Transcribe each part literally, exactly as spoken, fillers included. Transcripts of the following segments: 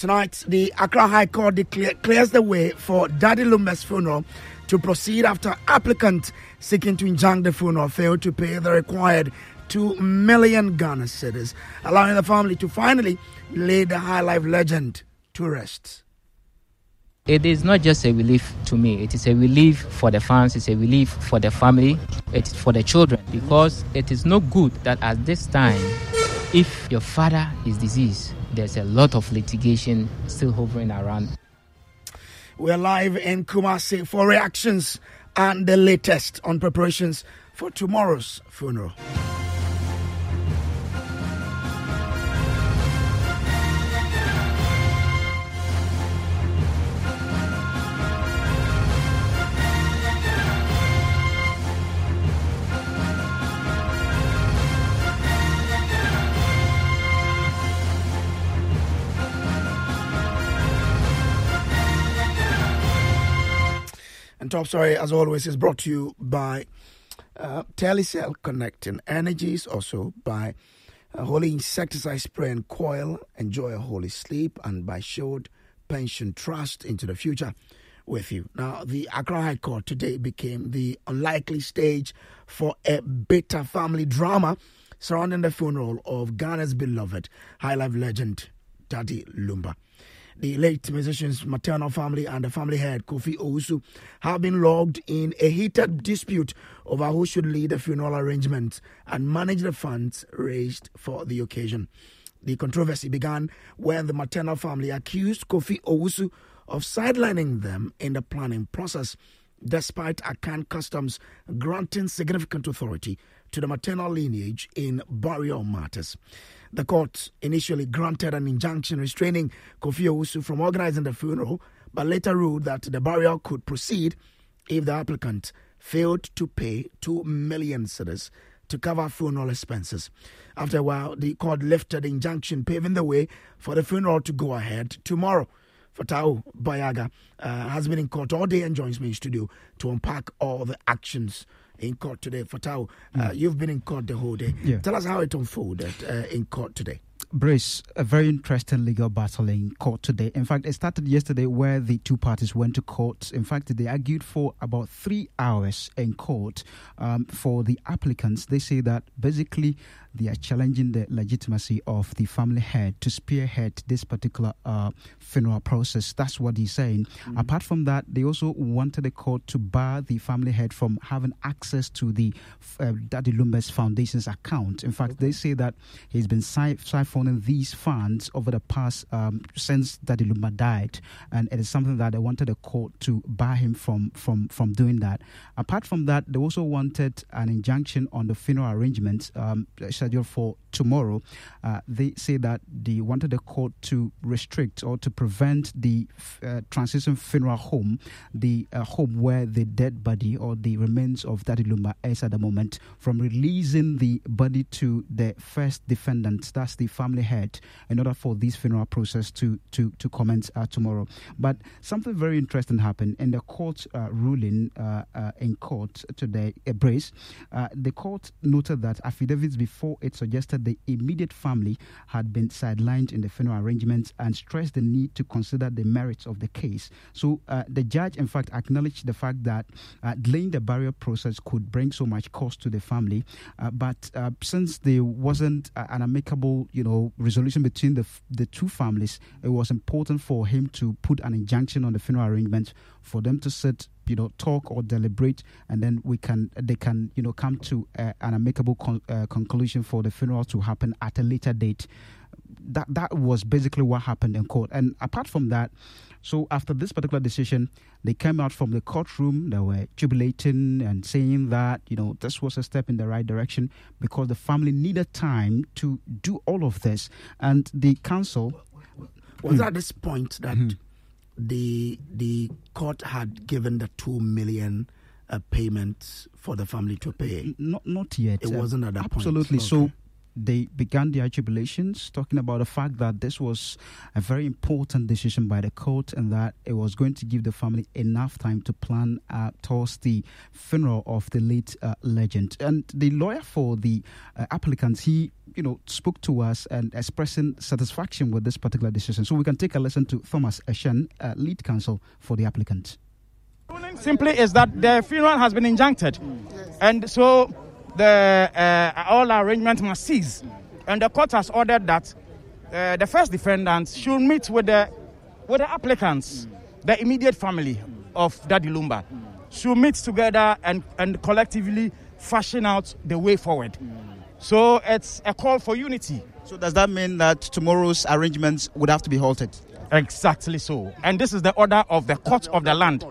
Tonight, the Accra High Court declare, clears the way for Daddy Lumba's funeral to proceed after applicant seeking to injunct the funeral failed to pay the required two million Ghana cedis, allowing the family to finally lay the high life legend to rest. It is not just a relief to me, it is a relief for the fans, it's a relief for the family, it's for the children, because it is no good that at this time, if your father is deceased, there's a lot of litigation still hovering around. We're live in Kumasi for reactions and the latest on preparations for tomorrow's funeral. And top story, as always, is brought to you by uh, Telecel Connecting Energies, also by uh, Holy Insecticide Spray and Coil, Enjoy a Holy Sleep, and by Shield Pension Trust into the future with you. Now, the Accra High Court today became the unlikely stage for a bitter family drama surrounding the funeral of Ghana's beloved high life legend, Daddy Lumba. The late musician's maternal family and the family head, Kofi Owusu, have been logged in a heated dispute over who should lead the funeral arrangements and manage the funds raised for the occasion. The controversy began when the maternal family accused Kofi Owusu of sidelining them in the planning process, despite Akan Customs granting significant authority to the maternal lineage in burial matters. The court initially granted an injunction restraining Kofi Owusu from organizing the funeral, but later ruled that the burial could proceed if the applicant failed to pay two million cedis to cover funeral expenses. After a while, the court lifted the injunction, paving the way for the funeral to go ahead tomorrow. Fatau Bayaga uh, has been in court all day and joins me in studio to unpack all the actions in court today. Fatau, uh, mm. you've been in court the whole day. Yeah. Tell us how it unfolded uh, in court today. Brace, a very interesting legal battle in court today. In fact, it started yesterday where the two parties went to court. In fact, they argued for about three hours in court um, for the applicants. They say that basically they are challenging the legitimacy of the family head to spearhead this particular uh, funeral process. That's what he's saying. Mm-hmm. Apart from that, they also wanted the court to bar the family head from having access to the uh, Daddy Lumba's Foundation's account. In fact, okay. they say that he's been siphoning these funds over the past um, since Daddy Lumba died, and it is something that they wanted the court to bar him from, from, from doing that. Apart from that, they also wanted an injunction on the funeral arrangements um, scheduled for tomorrow. Uh, they say that they wanted the court to restrict or to prevent the uh, transition funeral home, the uh, home where the dead body or the remains of Daddy Lumba is at the moment, from releasing the body to the first defendant, that's the family head, in order for this funeral process to to to commence uh, tomorrow. But something very interesting happened in the court uh, ruling uh, uh, in court today. A brace, uh, the court noted that affidavits before it suggested the immediate family had been sidelined in the funeral arrangements and stressed the need to consider the merits of the case. So uh, the judge, in fact, acknowledged the fact that uh, delaying the burial process could bring so much cost to the family, uh, but uh, since there wasn't uh, an amicable, you know, resolution between the the two families, it was important for him to put an injunction on the funeral arrangement for them to sit, you know, talk or deliberate, and then we can they can you know come to uh, an amicable con- uh, conclusion for the funeral to happen at a later date. That that was basically what happened in court. And apart from that, so after this particular decision, they came out from the courtroom. They were jubilating and saying that, you know, this was a step in the right direction because the family needed time to do all of this. And the council was mm. at this point that mm-hmm. the the court had given the two million uh, payments for the family to pay. Not not yet. It uh, wasn't at that absolutely. point. Absolutely. So they began their jubilations, talking about the fact that this was a very important decision by the court and that it was going to give the family enough time to plan uh, towards the funeral of the late uh, legend. And the lawyer for the uh, applicants, he you know, spoke to us and expressing satisfaction with this particular decision. So we can take a listen to Thomas Eshen, uh, lead counsel for the applicant. Simply is that the funeral has been injuncted, and so the uh, all arrangements must cease. And the court has ordered that uh, the first defendants should meet with the with the applicants, the immediate family of Daddy Lumba, should meet together and, and collectively fashion out the way forward. So it's a call for unity. So does that mean that tomorrow's arrangements would have to be halted? Exactly so. And this is the order of the court of the land.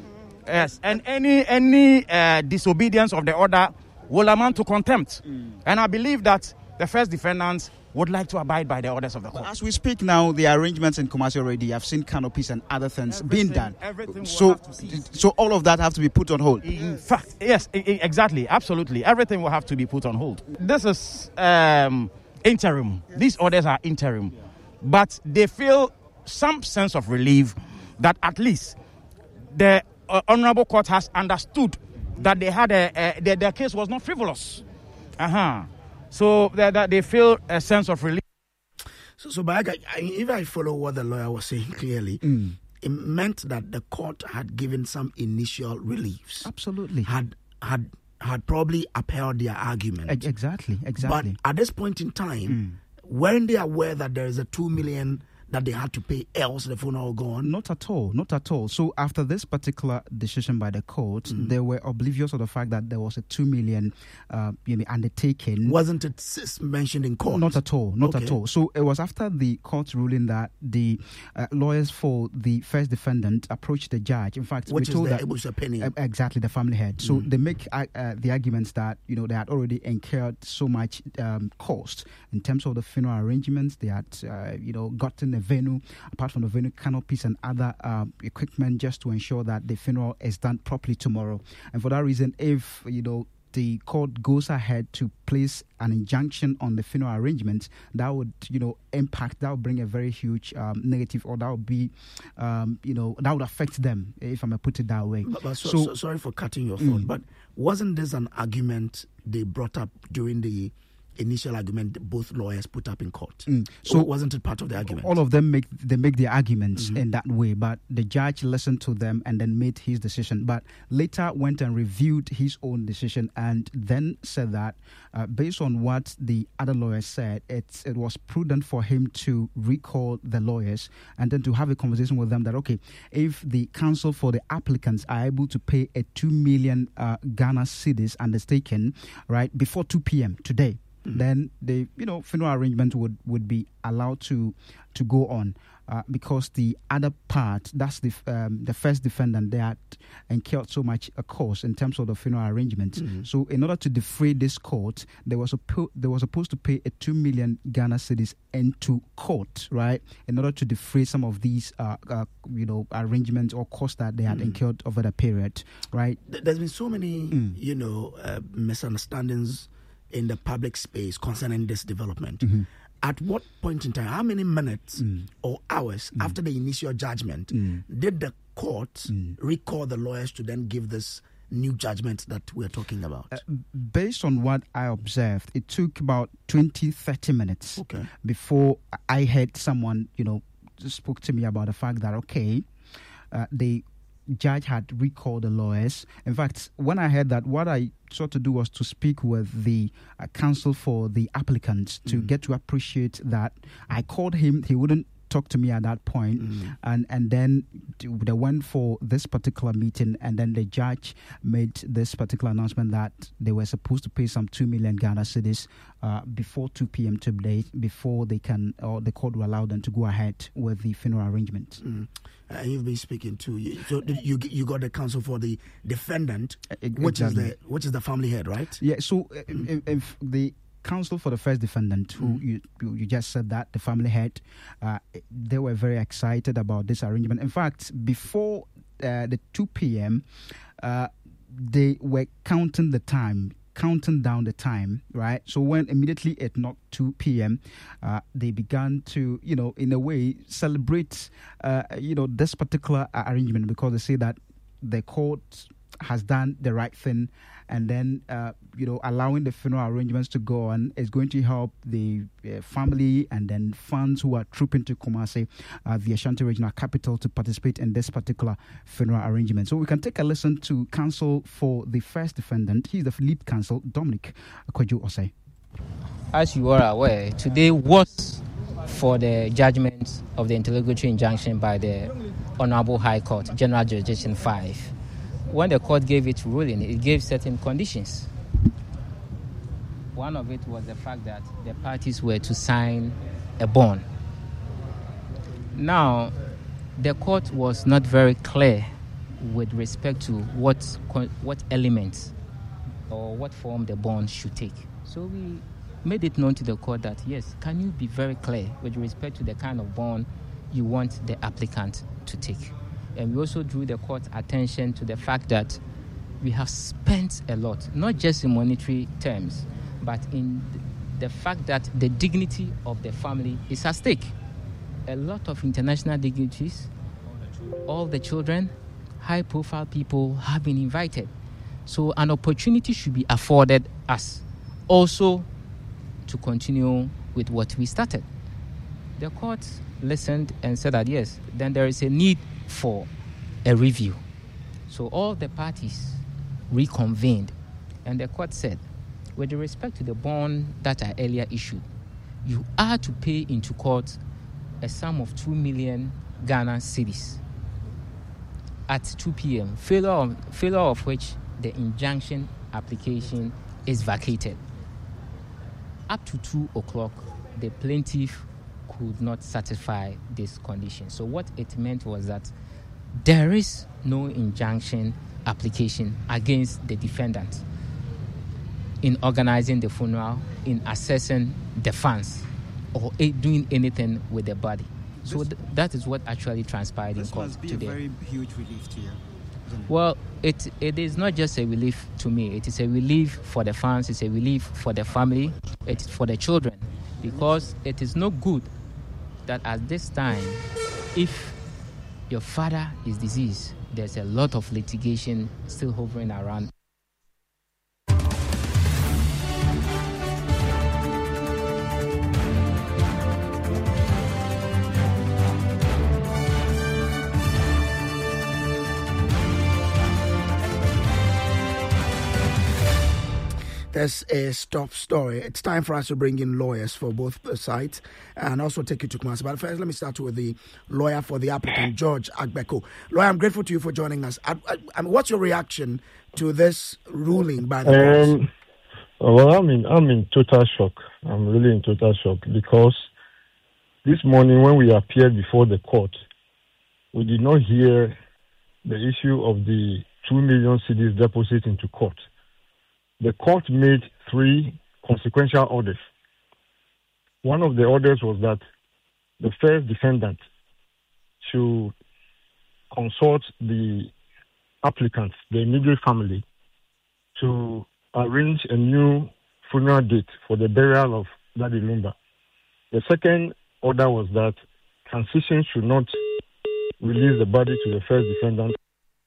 Yes, and any any uh, disobedience of the order will amount to contempt. Mm. And I believe that the first defendants would like to abide by the orders of the court. But as we speak now, the arrangements in Kumasi already, I've seen canopies and other things everything, being done. Everything will so, have to cease. So all of that have to be put on hold? In fact, yes, exactly, absolutely. Everything will have to be put on hold. This is um, interim. Yes. These orders are interim. Yeah. But they feel some sense of relief that at least the Uh, honorable court has understood that they had a, a their, their case was not frivolous. Uh-huh. So that, that they feel a sense of relief. So, so but I, I, if I follow what the lawyer was saying clearly, mm. it meant that the court had given some initial reliefs. Absolutely. Had had had probably upheld their argument. E- exactly, exactly. But at this point in time, mm. weren't they aware that there is a two million that they had to pay, else the funeral gone? Not at all, not at all. So after this particular decision by the court, mm. they were oblivious of the fact that there was a two million uh, you know, undertaking. Wasn't it mentioned in court? Not at all, not okay. at all. So it was after the court ruling that the uh, lawyers for the first defendant approached the judge. In fact, Which we told is the that Ebu's opinion. Uh, exactly, the family head. So mm. they make uh, uh, the arguments that you know they had already incurred so much um, cost in terms of the funeral arrangements. They had uh, you know gotten a venue, apart from the venue, canopies and other uh, equipment, just to ensure that the funeral is done properly tomorrow. And for that reason, if you know the court goes ahead to place an injunction on the funeral arrangements, that would you know impact, that would bring a very huge um, negative, or that would be um, you know that would affect them, if I may put it that way. But, but so, so, so sorry for cutting your thought, mm. but wasn't this an argument they brought up during the initial argument both lawyers put up in court? Mm. So or wasn't it part of the argument? All of them make they make their arguments mm-hmm. in that way, but the judge listened to them and then made his decision, but later went and reviewed his own decision and then said that uh, based on what the other lawyers said, it's, it was prudent for him to recall the lawyers and then to have a conversation with them that, okay, if the counsel for the applicants are able to pay a two million uh, Ghana cedis undertaken, right, before two p.m. today, Mm-hmm. then the you know funeral arrangement would, would be allowed to to go on uh, because the other part, that's the um, the first defendant, they had incurred so much a cost in terms of the funeral arrangement. Mm-hmm. So in order to defray this court, they were supposed they were supposed to pay a two million Ghana cedis into court, right? In order to defray some of these uh, uh, you know arrangements or costs that they had mm-hmm. incurred over the period, right? There's been so many mm. you know uh, misunderstandings in the public space concerning this development. Mm-hmm. At what point in time, how many minutes mm. or hours mm. after the initial judgment mm. did the court mm. recall the lawyers to then give this new judgment that we're talking about? Uh, based on what I observed, it took about twenty, thirty minutes okay. before I heard someone, you know, spoke to me about the fact that, okay, uh, they judge had recalled the lawyers. In fact, when I heard that, what I sought to do was to speak with the uh, counsel for the applicants to mm. get to appreciate that. I called him, he wouldn't talk to me at that point, mm. and and then they went for this particular meeting, and then the judge made this particular announcement that they were supposed to pay some two million Ghana cedis uh, before two p.m. today, before they can, or the court will allow them to go ahead with the funeral arrangement. Mm. And uh, you've been speaking to, so you you got the counsel for the defendant, exactly. which is the which is the family head, right? Yeah. So uh, if, if the counsel for the first defendant, who mm. you you just said that, the family head, uh, they were very excited about this arrangement. In fact, before uh, the two p.m., uh, they were counting the time counting down the time, right? So when immediately at not two p.m., uh, they began to, you know, in a way, celebrate, uh, you know, this particular uh, arrangement, because they say that the court has done the right thing, and then, uh, you know, allowing the funeral arrangements to go on is going to help the uh, family and then fans who are trooping to Kumasi, uh, the Ashanti Regional Capital, to participate in this particular funeral arrangement. So we can take a listen to counsel for the first defendant. He's the lead counsel, Dominic Kwadwo Osei. As you are aware, today was for the judgment of the interlocutory injunction by the Honorable High Court, General Jurisdiction five. When the court gave its ruling, it gave certain conditions. One of it was the fact that the parties were to sign a bond. Now, the court was not very clear with respect to what what elements or what form the bond should take. So we made it known to the court that, yes, can you be very clear with respect to the kind of bond you want the applicant to take? And we also drew the court's attention to the fact that we have spent a lot, not just in monetary terms, but in the fact that the dignity of the family is at stake. A lot of international dignitaries, all the children, high-profile people have been invited. So an opportunity should be afforded us also to continue with what we started. The court listened and said that, yes, then there is a need for a review. So all the parties reconvened, and the court said, with respect to the bond that I earlier issued, you are to pay into court a sum of two million Ghana cedis at two p.m., failure of, failure of which the injunction application is vacated. Up to two o'clock, the plaintiff could not satisfy this condition. So what it meant was that there is no injunction application against the defendant in organizing the funeral, in assessing the funds, or doing anything with the body. So th- that is what actually transpired in court today. This must be a very huge relief to you. Well, it it is not just a relief to me. It is a relief for the fans. It's a relief for the family. It's for the children, because it is no good that at this time, if your father is deceased, there's a lot of litigation still hovering around. There's a top story. It's time for us to bring in lawyers for both sides and also take you to Kumasi. But first, let me start with the lawyer for the applicant, George Agbeko. Lawyer, I'm grateful to you for joining us. I, I, I mean, what's your reaction to this ruling by the um, court? Well, I'm in, I'm in total shock. I'm really in total shock because this morning when we appeared before the court, we did not hear the issue of the two million cedis deposit into court. The court made three consequential orders. One of the orders was that the first defendant should consult the applicants, the immediate family, to arrange a new funeral date for the burial of Daddy Lumba. The second order was that transition should not release the body to the first defendant.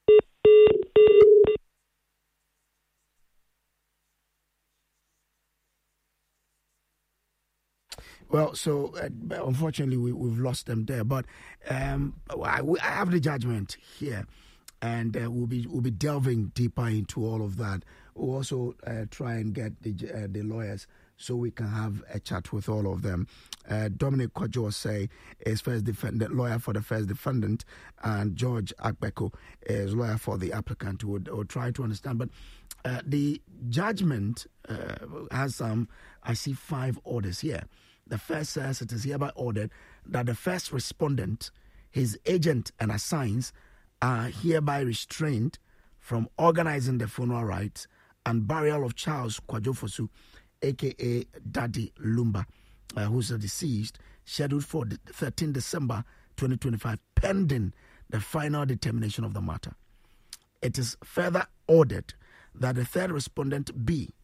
Well, so uh, unfortunately, we, we've lost them there. But um, I, I have the judgment here, and uh, we'll be we'll be delving deeper into all of that. We'll also uh, try and get the uh, the lawyers so we can have a chat with all of them. Uh, Dominic Kwadwo Osei is first defendant lawyer for the first defendant, and George Agbeko is lawyer for the applicant. Who would, would try to understand, but uh, the judgment uh, has some. Um, I see five orders here. The first says it is hereby ordered that the first respondent, his agent and assigns are hereby restrained from organizing the funeral rites and burial of Charles Kwadwo Fosu, a k a. Daddy Lumba, uh, who's deceased, scheduled for thirteenth December twenty twenty-five, pending the final determination of the matter. It is further ordered that the third respondent be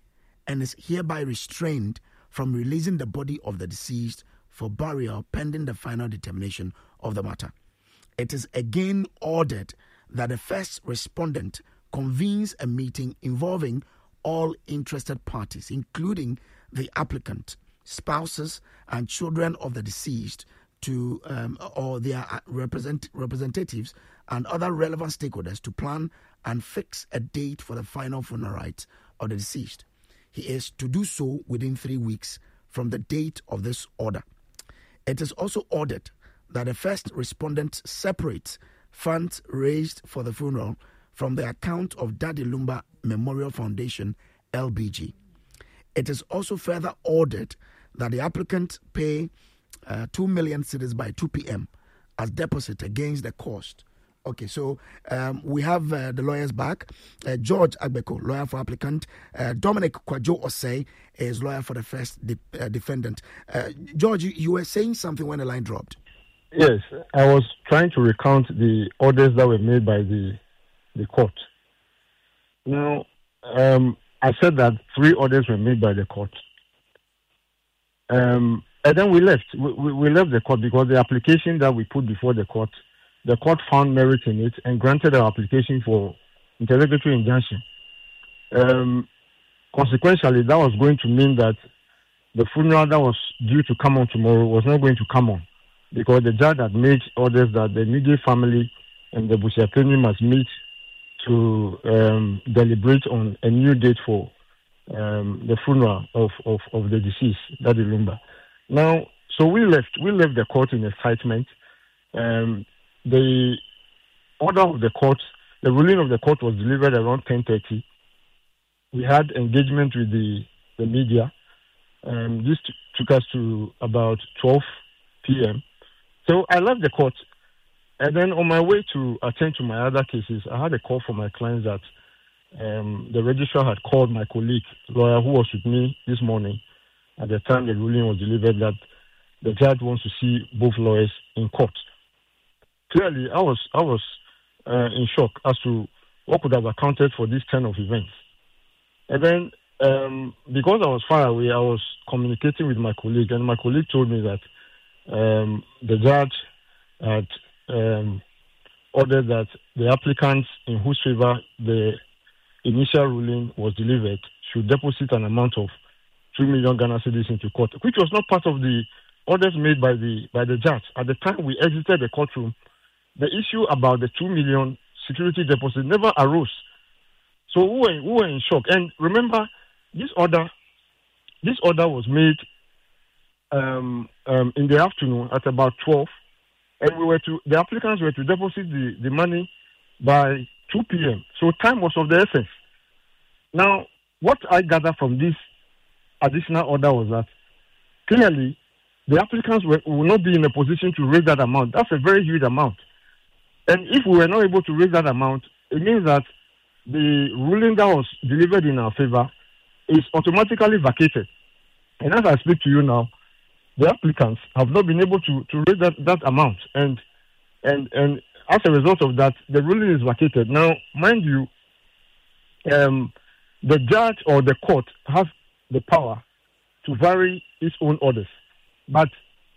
and is hereby restrained from releasing the body of the deceased for burial pending the final determination of the matter. It is again ordered that the first respondent convenes a meeting involving all interested parties, including the applicant, spouses, and children of the deceased, to um, or their represent, representatives and other relevant stakeholders to plan and fix a date for the final funeral rites of the deceased. He is to do so within three weeks from the date of this order. It is also ordered that the first respondent separates funds raised for the funeral from the account of Daddy Lumba Memorial Foundation, L B G. It is also further ordered that the applicant pay uh, two million cedis by two p.m. as deposit against the cost. Okay, so um, we have uh, the lawyers back. Uh, George Agbeko, lawyer for applicant. Uh, Dominic Kwajo Osei is lawyer for the first de- uh, defendant. Uh, George, you, you were saying something when the line dropped. Yes, I was trying to recount the orders that were made by the the court. Now, um, I said that three orders were made by the court. Um, and then we left. We, we, we left the court because the application that we put before the court, the court found merit in it and granted our application for interlocutory injunction. Um, consequentially, that was going to mean that the funeral that was due to come on tomorrow was not going to come on, because the judge had made orders that the immediate family and the Busiapeni must meet to um, deliberate on a new date for um, the funeral of, of, of the deceased, Daddy Lumba. Now, so we left. We left the court in excitement. Um, the order of the court, the ruling of the court was delivered around ten thirty. We had engagement with the, the media. Um, this t- took us to about twelve p.m. So I left the court. And then on my way to attend to my other cases, I had a call from my clients that um, the registrar had called my colleague, lawyer who was with me this morning at the time the ruling was delivered, that the judge wants to see both lawyers in court. Clearly, I was I was uh, in shock as to what could have accounted for this turn of events. And then, um, because I was far away, I was communicating with my colleague, and my colleague told me that um, the judge had um, ordered that the applicants in whose favor the initial ruling was delivered should deposit an amount of two million Ghana cedis into court, which was not part of the orders made by the by the judge. At the time we exited the courtroom, the issue about the two million security deposit never arose. So we were, we were in shock. And remember, this order, this order was made um, um, in the afternoon at about twelve, and we were to the applicants were to deposit the, the money by two p.m. So time was of the essence. Now, what I gather from this additional order was that clearly the applicants were, will not be in a position to raise that amount. That's a very huge amount. And if we were not able to raise that amount, it means that the ruling that was delivered in our favor is automatically vacated. And as I speak to you now, the applicants have not been able to, to raise that, that amount. And, and, and as a result of that, the ruling is vacated. Now, mind you, um, the judge or the court has the power to vary its own orders. But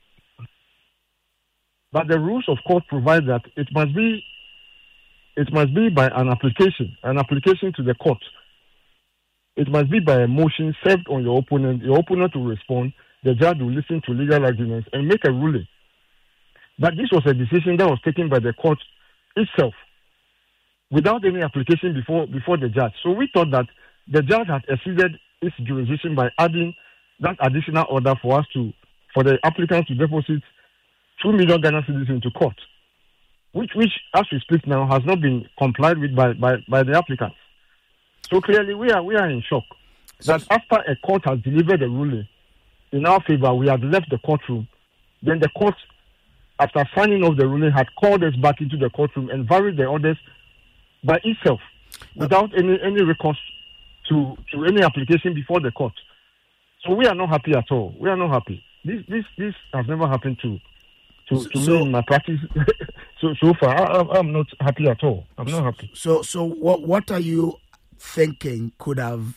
but the rules of court provide that it must be it must be by an application, an application to the court. It must be by a motion served on your opponent. Your opponent will respond. The judge will listen to legal arguments and make a ruling. But this was a decision that was taken by the court itself, without any application before before the judge. So we thought that the judge had exceeded its jurisdiction by adding that additional order for us to, for the applicants to deposit two million Ghana cedis into court, which, which, as we speak now, has not been complied with by, by, by the applicants. So clearly, we are we are in shock that after a court has delivered a ruling in our favor, we have left the courtroom. Then the court, after signing off the ruling, had called us back into the courtroom and varied the orders by itself, without any any recourse to to any application before the court. So we are not happy at all. We are not happy. This this this has never happened to to, to so, me in my practice so so far. I, I'm not happy at all. I'm not happy. So so what what are you thinking could have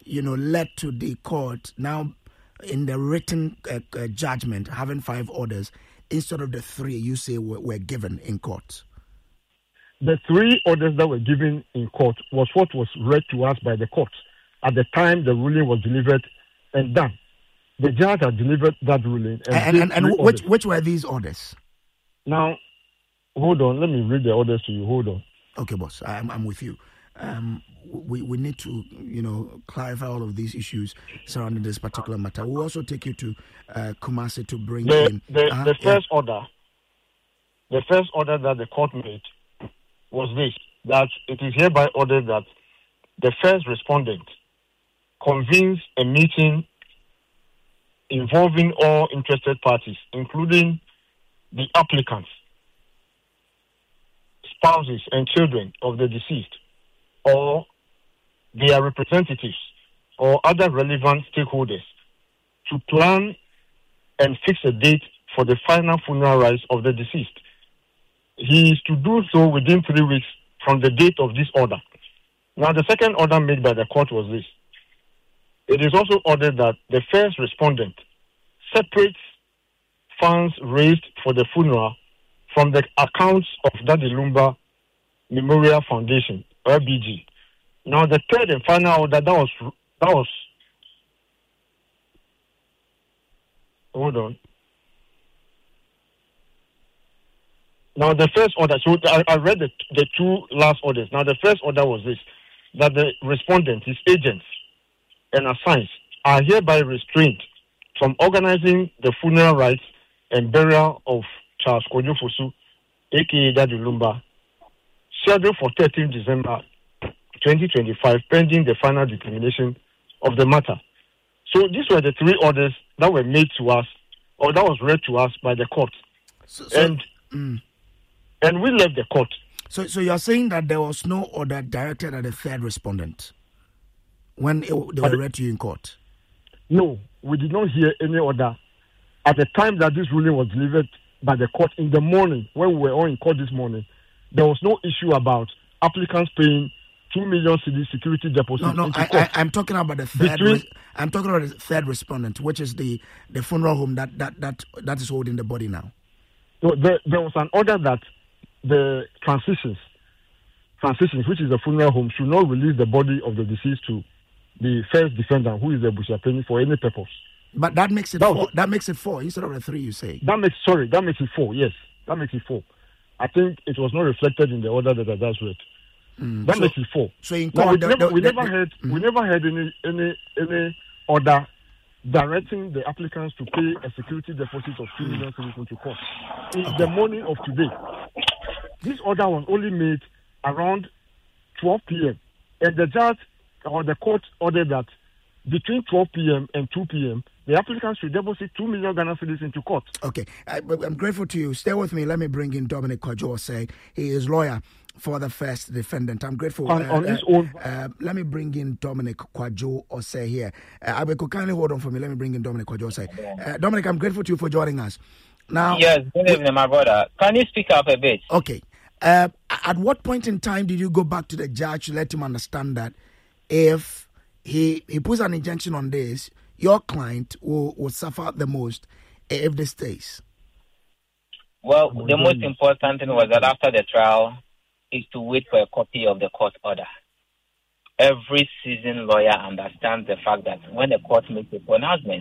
you know, led to the court now in the written uh, uh, judgment having five orders instead of the three you say were, were given in court? The three orders that were given in court was what was read to us by the court at the time the ruling was delivered and done. The judge had delivered that ruling. And, and, and, and which, which were these orders? Now, hold on. Let me read the orders to you. Hold on. Okay, boss. I'm, I'm with you. Um, we, we need to, you know, clarify all of these issues surrounding this particular matter. We'll also take you to uh, Kumasi to bring the, in... The, uh, the first yeah. order, the first order that the court made was this, that it is hereby ordered that the first respondent convenes a meeting involving all interested parties, including the applicants, spouses and children of the deceased, or their representatives, or other relevant stakeholders, to plan and fix a date for the final funeral rites of the deceased. He is to do so within three weeks from the date of this order. Now, the second order made by the court was this. It is also ordered that the first respondent separates funds raised for the funeral from the accounts of Daddy Lumba Memorial Foundation, R B G. Now, the third and final order, that was, that was, hold on. Now, the first order, so I, I read the, the two last orders. Now, the first order was this, that the respondent, his agents, and assigns are hereby restrained from organizing the funeral rites and burial of Charles Kojo Fosu, a k a. Daddy Lumba, scheduled for thirteenth December twenty twenty-five, pending the final determination of the matter. So these were the three orders that were made to us, or that was read to us by the court. So, so, and mm. and we left the court. So, so you're saying that there was no order directed at the third respondent when it, they were read to you in court? No, we did not hear any order at the time that this ruling was delivered by the court in the morning. When we were all in court this morning, there was no issue about applicants paying two million cedi security deposit. No, no, I, I, I'm talking about the third. Between, re- I'm talking about the third respondent, which is the, the funeral home that, that that that is holding the body now. So there, there was an order that the transitions, transitions, which is the funeral home, should not release the body of the deceased to the first defendant, who is the Bushapeni, for any purpose. But that makes it that four. Was, that makes it four instead of the three you say. That makes sorry. That makes it four. Yes, that makes it four. I think it was not reflected in the order that I just read. Mm, that so, makes it four. So in court, no, we, the, never, the, we the, never the, heard mm. we never heard any any any order directing the applicants to pay a security deposit of two million cedis into court. In the morning of today, this order was only made around twelve p.m. and the judge or the court ordered that between twelve p.m. and two p.m. the applicants should deposit two million Ghana cedis into court. Okay, I, I'm grateful to you. Stay with me. Let me bring in Dominic Kwajo. Say he is lawyer for the first defendant. I'm grateful. On, uh, on his uh, own. Uh, let me bring in Dominic Kwajo Osei here. Uh, I could kindly hold on for me. Let me bring in Dominic Kwajo Osei. Uh, Dominic, I'm grateful to you for joining us. Now, yes, good evening, my brother. Can you speak up a bit? Okay. Uh, at what point in time did you go back to the judge to let him understand that if he he puts an injunction on this, your client will, will suffer the most if this stays? Well, the most important thing was that after the trial is to wait for a copy of the court order. Every seasoned lawyer understands the fact that when the court makes a pronouncement,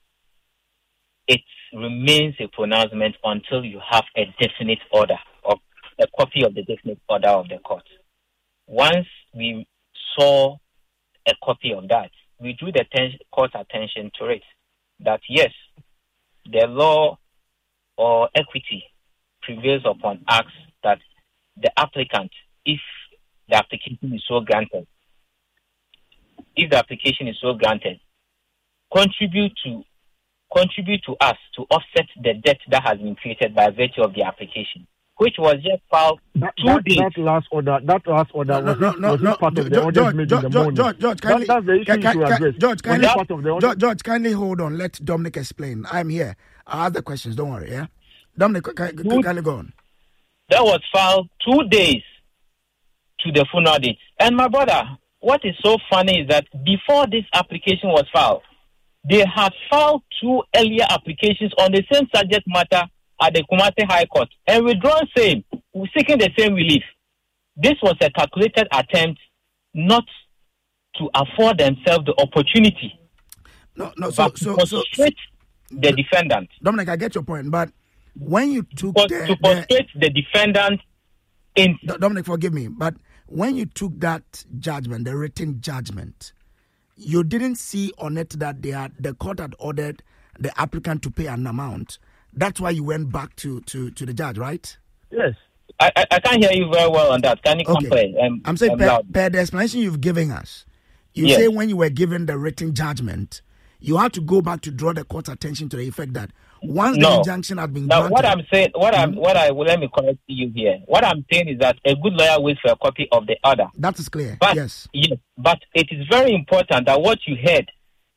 it remains a pronouncement until you have a definite order, or a copy of the definite order of the court. Once we saw a copy of that, we drew the ten- court's attention to it, that yes, the law or equity prevails upon acts that the applicant, if the application is so granted, if the application is so granted, contribute to contribute to us to offset the debt that has been created by virtue of the application, which was just filed that, two that, days. That last order, that last order no, was, no, it, no, was no, it part no, of the George, orders George, made George, in the morning? George, George, kindly, that, that's the issue can, can, to can, address. George, kindly, was part of the George, George, kindly hold on. Let Dominic explain. I'm here. I'll ask the questions. Don't worry, yeah? Dominic, can, can, kindly go on. That was filed two days to the funeral date. And my brother, what is so funny is that before this application was filed, they had filed two earlier applications on the same subject matter at the Kumasi High Court and withdrawn same, seeking the same relief. This was a calculated attempt not to afford themselves the opportunity. No, no, so, but so, to so, frustrate the defendant. Dominic, I get your point, but when you took But the, to frustrate the, the defendant in... Dominic, forgive me, but when you took that judgment, the written judgment, you didn't see on it that they had, the court had ordered the applicant to pay an amount. That's why you went back to, to, to the judge, right? Yes. I, I, I can't hear you very well on that. Can you okay. compare? Um, I'm saying, um, per, per the explanation you've given us, you yes. say when you were given the written judgment, you had to go back to draw the court's attention to the effect that once no. the injunction had been now, granted... what I'm saying, what mm-hmm. I'm, what I will let me correct you here. What I'm saying is that a good lawyer waits for a copy of the order. That is clear. But, yes. Yes, but it is very important that what you heard,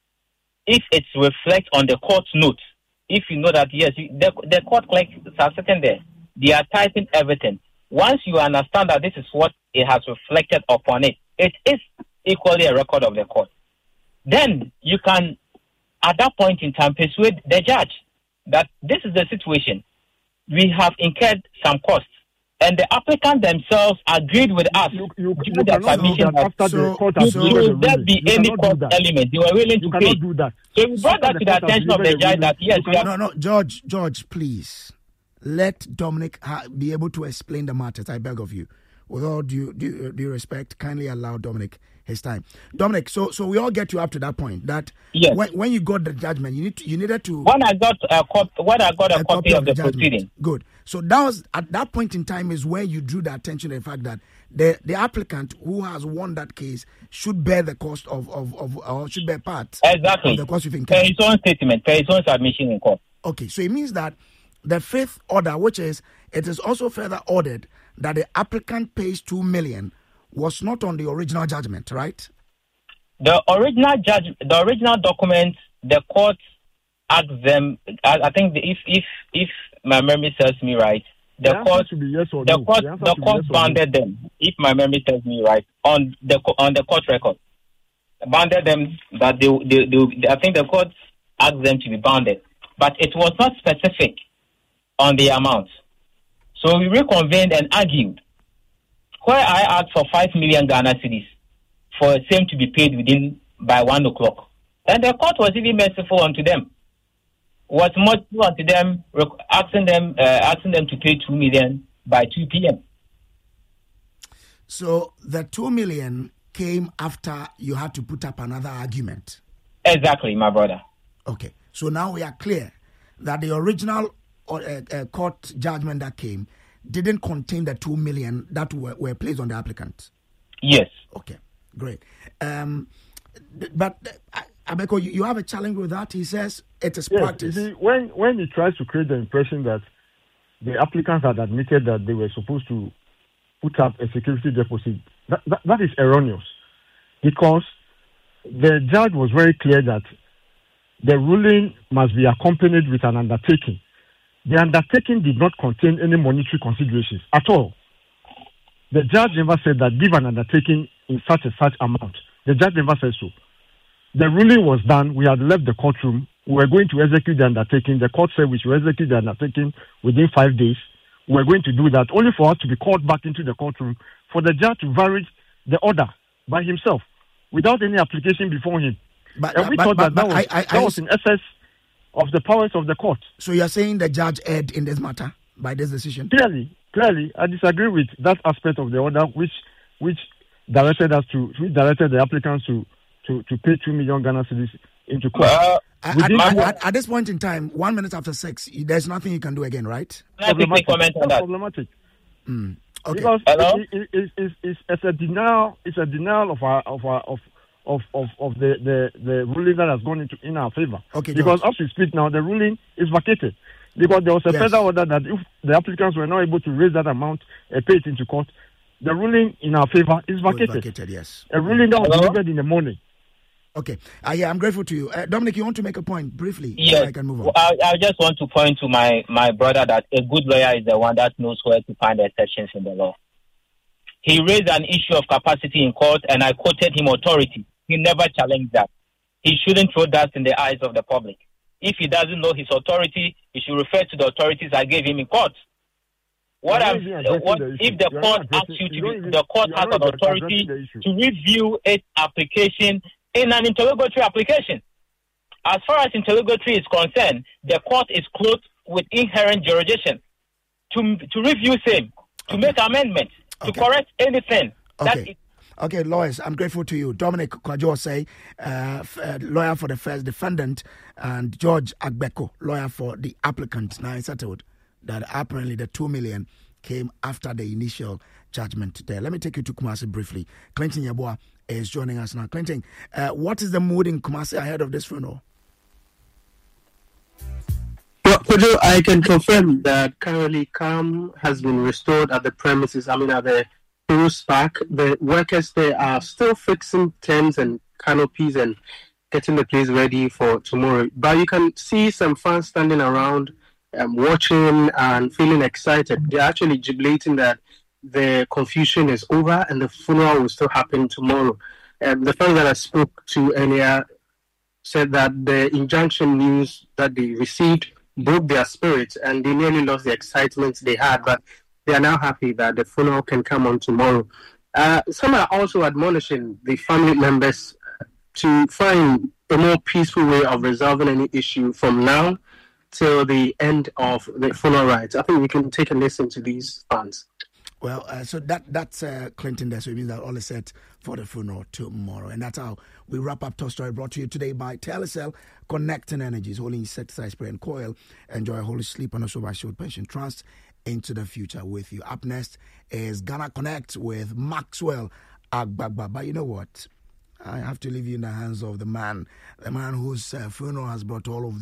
if it reflects on the court's notes, if you know that yes, the the court clerks are sitting there, they are typing everything. Once you understand that this is what it has reflected upon it, it is equally a record of the court. Then you can, at that point in time, persuade the judge that this is the situation. We have incurred some costs, and the applicant themselves agreed with us. You, you, you the submission that after so, the court so, has so, should there be any cost element? They were willing you to pay. You cannot do that. So we brought that to the attention of the judge that yes, we have... No, no, George, George, please. Let Dominic ha- be able to explain the matters, I beg of you. With all due, due, due respect, kindly allow Dominic his time. Dominic, so so we all get you up to that point that yes. when, when you got the judgment, you need to, you needed to... When I got a, cop- when I got a, a copy, copy of the, the proceeding. Good. So that was, at that point in time is where you drew the attention to the fact that the, the applicant who has won that case should bear the cost of, of, of or should bear part exactly. of the cost you've incurred. Per his own statement, per his own submission in court. Okay, so it means that the fifth order, which is, it is also further ordered that the applicant pays two million, was not on the original judgment, right? The original judge, the original document, the court asked them. I, I think the, if if if my memory serves me right, the, the court should be yes or the no. court the, the court yes bounded no. them. If my memory serves me right, on the on the court record, bounded them that they, they, they I think the court asked them to be bounded, but it was not specific on the amount. So we reconvened and argued, where I asked for five million Ghana cedis for the same to be paid within by one o'clock. And the court was even merciful unto them. Was much unto them, asking them uh, asking them to pay two million by two p.m. So the two million came after you had to put up another argument. Exactly, my brother. Okay, so now we are clear that the original uh, uh, court judgment that came didn't contain the two million that were, were placed on the applicant. Yes. Okay, great. Um, but uh, Abeko, you, you have a challenge with that. He says it is yes, practice. You see, when when he tries to create the impression that the applicants had admitted that they were supposed to put up a security deposit, that, that, that is erroneous, because the judge was very clear that the ruling must be accompanied with an undertaking. The undertaking did not contain any monetary considerations at all. The judge never said that give an undertaking in such and such amount. The judge never said so. The ruling was done. We had left the courtroom. We were going to execute the undertaking. The court said we should execute the undertaking within five days. We were going to do that, only for us to be called back into the courtroom for the judge to vary the order by himself without any application before him. But, and we but, thought but, that that, but was, I, I, that I, was in excess of the powers of the court. So you're saying the judge erred in this matter by this decision? Clearly, clearly, I disagree with that aspect of the order, which which directed us to, which directed the applicants to to, to pay two million Ghana cedis into court. Uh, at, at, at, at this point in time, one minute after six, there's nothing you can do again, right? Problematic. Comment on that. Problematic. Mm. Okay. Because Hello? it, it, it, it, it's, it's a denial. It's a denial of our of our of. Of, of, of the, the, the ruling that has gone into in our favor. Okay, because George. as we speak now, the ruling is vacated. Because there was a yes. further order that if the applicants were not able to raise that amount and pay it into court, the ruling in our favor is vacated. vacated yes. A ruling that was Hello? delivered in the morning. Okay. Uh, yeah, I'm grateful to you. Uh, Dominic, you want to make a point briefly? Yes. So I can move on. I, I just want to point to my, my brother that a good lawyer is the one that knows where to find the exceptions in the law. He raised an issue of capacity in court, and I quoted him authority. He never challenged that. He shouldn't throw dust in the eyes of the public. If he doesn't know his authority, he should refer to the authorities I gave him in court. What, I'm, what the if the court asks you to, be, the court has an authority to review its application in an interrogatory application. As far as interrogatory is concerned, the court is clothed with inherent jurisdiction to to review same, to okay. make amendments, okay. to correct anything. Okay. That is, Okay, lawyers, I'm grateful to you. Dominic Kwajo say, uh, f- uh, lawyer for the first defendant, and George Agbeko, lawyer for the applicant. Now it's settled that apparently the two million came after the initial judgment there. Let me take you to Kumasi briefly. Clinton Yeboah is joining us now. Clinton, uh, what is the mood in Kumasi ahead of this funeral? Well, Kwajo, I can confirm that currently calm has been restored at the premises. I mean, at the Park, the workers there are still fixing tents and canopies and getting the place ready for tomorrow. But you can see some fans standing around, um, watching and feeling excited. They're actually jubilating that the confusion is over and the funeral will still happen tomorrow. Um, the fans that I spoke to earlier said that the injunction news that they received broke their spirits and they nearly lost the excitement they had. But they are now happy that the funeral can come on tomorrow. Uh, some are also admonishing the family members to find a more peaceful way of resolving any issue from now till the end of the funeral rites. I think we can take a listen to these fans. Well, uh, so that that's uh, Clinton there, so it means that all is set for the funeral tomorrow. And that's how we wrap up Top Story, brought to you today by Telecel, Connecting Energies, Holy Insecticide Spray and Coil. Enjoy a holy sleep, and also by Shield Pension Trust into the future with you. Up next is Ghana Connect with Maxwell Agbagba. But you know what? I have to leave you in the hands of the man, the man whose uh, funeral has brought all of these.